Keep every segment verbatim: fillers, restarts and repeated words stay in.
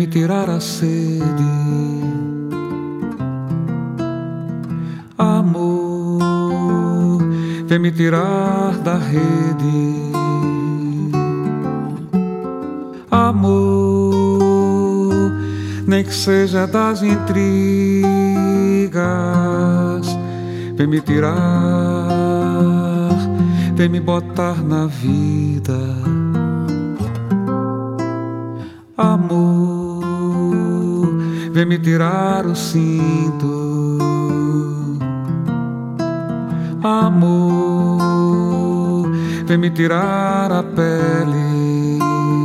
tirar a sede. Amor, vem me tirar da rede. Amor, nem que seja das intrigas, vem me tirar, vem me botar na vida. Amor, vem me tirar o cinto. Amor, vem me tirar a pele.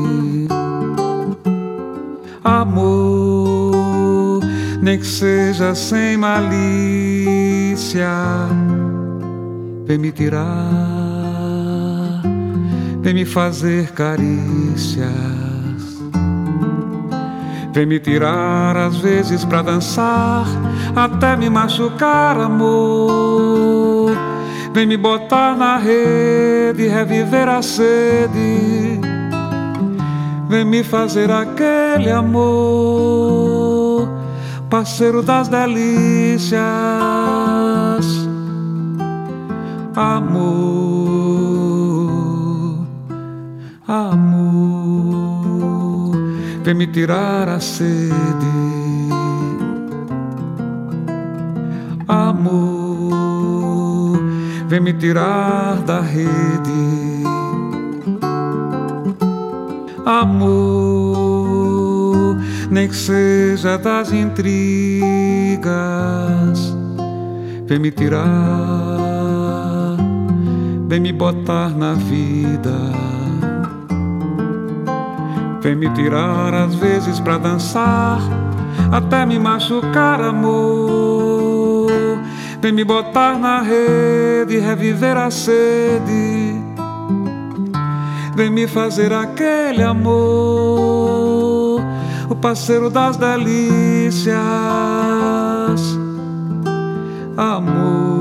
Amor, nem que seja sem malícia, vem me tirar, vem me fazer carícias. Vem me tirar às vezes pra dançar, até me machucar, amor. Vem me botar na rede, reviver a sede. Vem me fazer aquele amor, parceiro das delícias. Amor, amor, vem me tirar a sede. Amor, vem me tirar da rede. Amor, nem que seja das intrigas, vem me tirar, vem me botar na vida. Vem me tirar às vezes pra dançar, até me machucar, amor. Vem me botar na rede, reviver a sede. Vem me fazer aquele amor, o parceiro das delícias. Amor.